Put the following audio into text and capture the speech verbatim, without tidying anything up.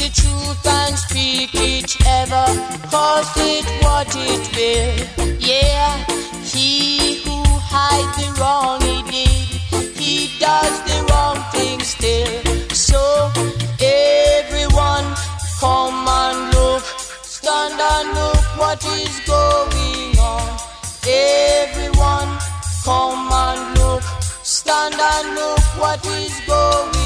the truth and speak it ever, cause it what it will. Yeah, he who hides the wrong he did, he does the wrong thing still. So everyone come and look, stand and look what is going on. Everyone come and look, stand and look what is going on.